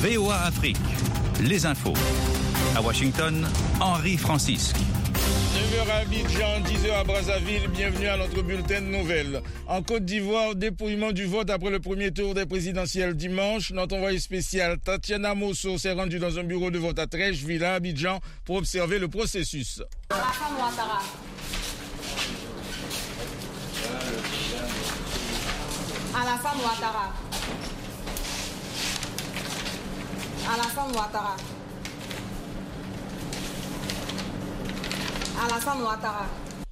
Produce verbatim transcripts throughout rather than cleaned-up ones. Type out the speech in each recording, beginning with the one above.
V O A Afrique, les infos. À Washington, Henri Francisque. neuf heures à Abidjan, dix heures à Brazzaville, bienvenue à notre bulletin de nouvelles. En Côte d'Ivoire, dépouillement du vote après le premier tour des présidentielles dimanche. Notre envoyé spécial Tatiana Mosso s'est rendue dans un bureau de vote à Trècheville, à Abidjan, pour observer le processus. Alassane Ouattara. Alassane Ouattara. Alassane Ouattara. Alassane Ouattara.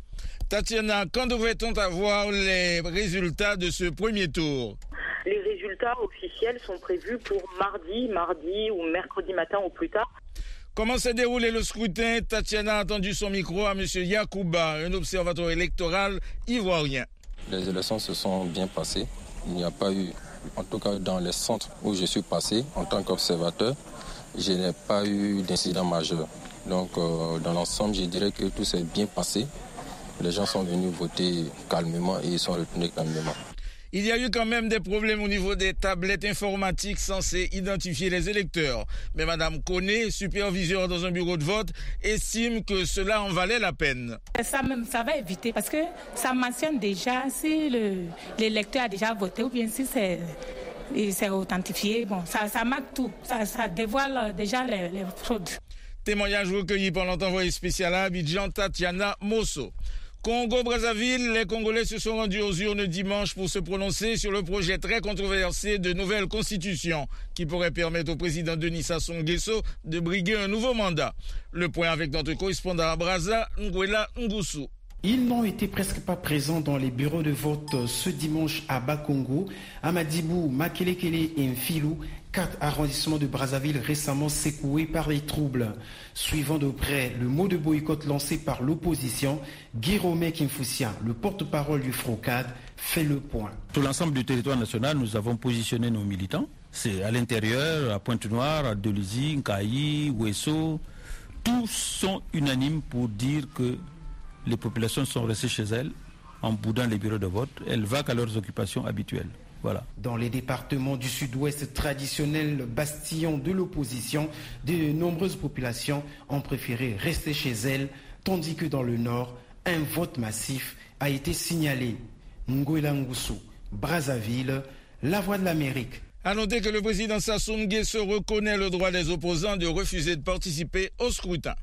Tatiana, quand devrait-on avoir les résultats de ce premier tour? Les résultats officiels sont prévus pour mardi, mardi ou mercredi matin au plus tard. Comment s'est déroulé le scrutin? Tatiana a tendu son micro à M. Yacouba, un observateur électoral ivoirien. Les élections se sont bien passées. Il n'y a pas eu, en tout cas dans les centres où je suis passé en tant qu'observateur, je n'ai pas eu d'incident majeur. Donc euh, dans l'ensemble, je dirais que tout s'est bien passé. Les gens sont venus voter calmement et ils sont retournés calmement. Il y a eu quand même des problèmes au niveau des tablettes informatiques censées identifier les électeurs. Mais Mme Koné, superviseur dans un bureau de vote, estime que cela en valait la peine. Ça, même, ça va éviter parce que ça mentionne déjà si le, l'électeur a déjà voté ou bien si c'est, c'est authentifié. Bon, ça, ça marque tout. Ça, ça dévoile déjà les, les fraudes. Témoignage recueilli par notre envoyé spécial à Abidjan, Tatiana Mosso. Congo-Brazzaville, les Congolais se sont rendus aux urnes dimanche pour se prononcer sur le projet très controversé de nouvelle constitution qui pourrait permettre au président Denis Sassou Nguesso de briguer un nouveau mandat. Le point avec notre correspondant à Brazza, Nguela Ngusu. Ils n'ont été presque pas présents dans les bureaux de vote ce dimanche à Bakongo, Amadibou, Makelekele et Mfilou, quatre arrondissements de Brazzaville récemment secoués par les troubles. Suivant de près le mot de boycott lancé par l'opposition, Guiromé Kimfoussia, le porte-parole du FROCAD, fait le point. Sur l'ensemble du territoire national, nous avons positionné nos militants. C'est à l'intérieur, à Pointe-Noire, à Delizy, Nkayi, Ouesso. Tous sont unanimes pour dire que les populations sont restées chez elles en boudant les bureaux de vote. Elles vaquent à leurs occupations habituelles. Voilà. Dans les départements du sud-ouest traditionnels, bastion de l'opposition, de nombreuses populations ont préféré rester chez elles, tandis que dans le nord, un vote massif a été signalé. Nguela Ngusu, Brazzaville, la voix de l'Amérique. À noter que le président Sassou Nguesso reconnaît le droit des opposants de refuser de participer au scrutin.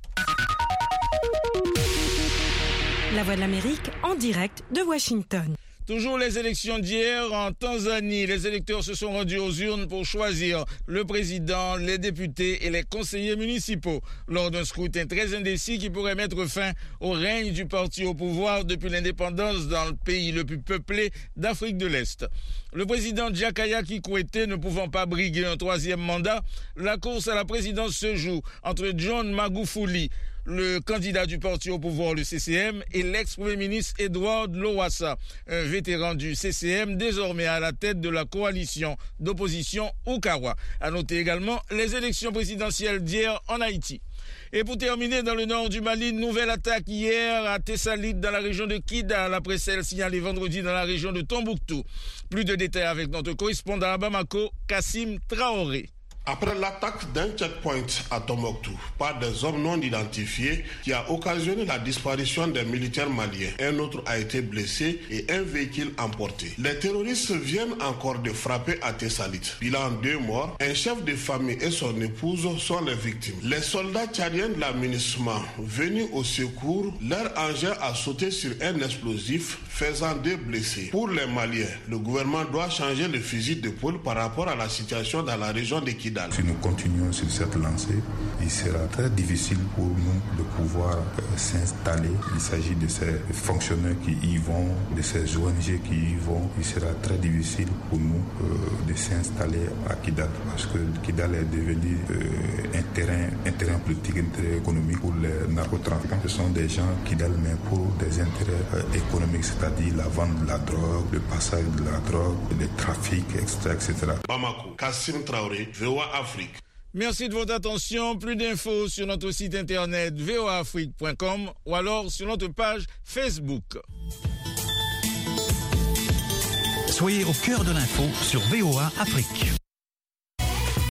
La Voix de l'Amérique en direct de Washington. Toujours les élections d'hier en Tanzanie, les électeurs se sont rendus aux urnes pour choisir le président, les députés et les conseillers municipaux lors d'un scrutin très indécis qui pourrait mettre fin au règne du parti au pouvoir depuis l'indépendance dans le pays le plus peuplé d'Afrique de l'Est. Le président Jakaya Kikwete ne pouvant pas briguer un troisième mandat, la course à la présidence se joue entre John Magufuli, le candidat du parti au pouvoir, le C C M, et l'ex-premier ministre Edward Lowassa, un vétéran du C C M, désormais à la tête de la coalition d'opposition Ukawa. À noter également les élections présidentielles d'hier en Haïti. Et pour terminer, dans le nord du Mali, nouvelle attaque hier à Tessalit dans la région de Kidal, après celle signalée vendredi dans la région de Tombouctou. Plus de détails avec notre correspondant à Bamako, Kassim Traoré. Après l'attaque d'un checkpoint à Tombouctou par des hommes non identifiés qui a occasionné la disparition des militaires maliens, un autre a été blessé et un véhicule emporté. Les terroristes viennent encore de frapper à Tessalit. Bilan deux morts, un chef de famille et son épouse sont les victimes. Les soldats tchadiens de l'aménagement venus au secours, leur engin a sauté sur un explosif faisant deux blessés. Pour les Maliens, le gouvernement doit changer le fusil d'épaule par rapport à la situation dans la région de Kidal. Si nous continuons sur cette lancée, il sera très difficile pour nous de pouvoir euh, s'installer. Il s'agit de ces fonctionnaires qui y vont, de ces O N G qui y vont. Il sera très difficile pour nous euh, de s'installer à Kidal parce que Kidal est devenu euh, un terrain, un terrain politique, un terrain économique pour les narcotrafiquants. Ce sont des gens qui donnent mais pour des intérêts euh, économiques, c'est-à-dire la vente de la drogue, le passage de la drogue, le trafic, et cetera, et cetera. Bamako, Kassim Traoré, V O A Afrique. Merci de votre attention. Plus d'infos sur notre site internet v o a afrique point com ou alors sur notre page Facebook. Soyez au cœur de l'info sur V O A Afrique.